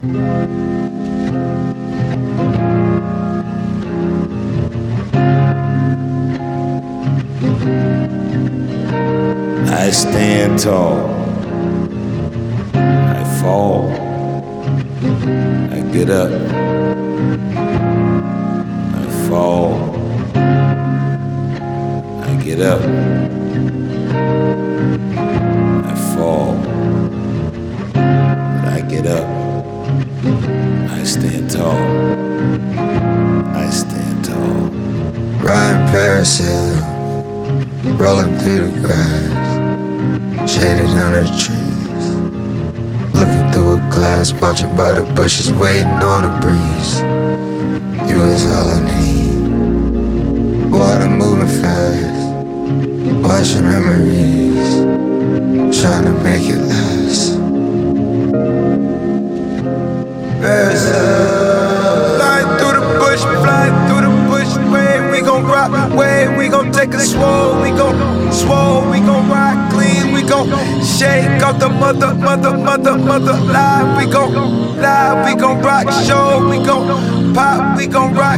I stand tall, I fall, I get up, I fall, I get up, I fall, but I get up, I stand tall, I stand tall. Riding parasail, rolling through the grass, shaded under the trees, looking through a glass, watching by the bushes, waiting on the breeze. You is all I need. Water moving fast, watching memories, trying to make it last. Parasail, flying through the bush, flying through the bush. Way we gon' rock, way we gon' take a swole, we gon' ride clean, we gon' shake off the mother live, we gon' rock show, we gon' pop, we gon' rock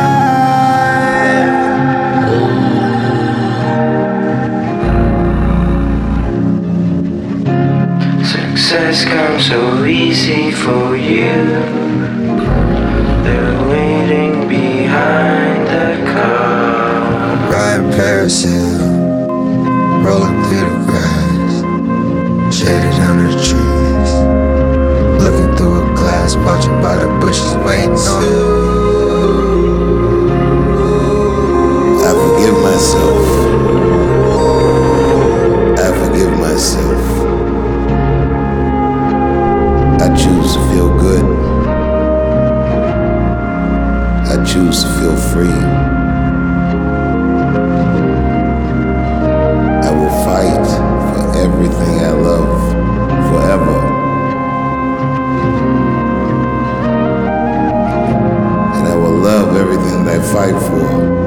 Success comes so easy for you. They're waiting behind the car. Riding parasail, rolling through the grass, shaded under the trees, looking through a glass, watching by the bushes, waiting on. I forgive myself. I forgive myself. I choose to feel good. I choose to feel free. I will fight for everything I love forever. And I will love everything that I fight for.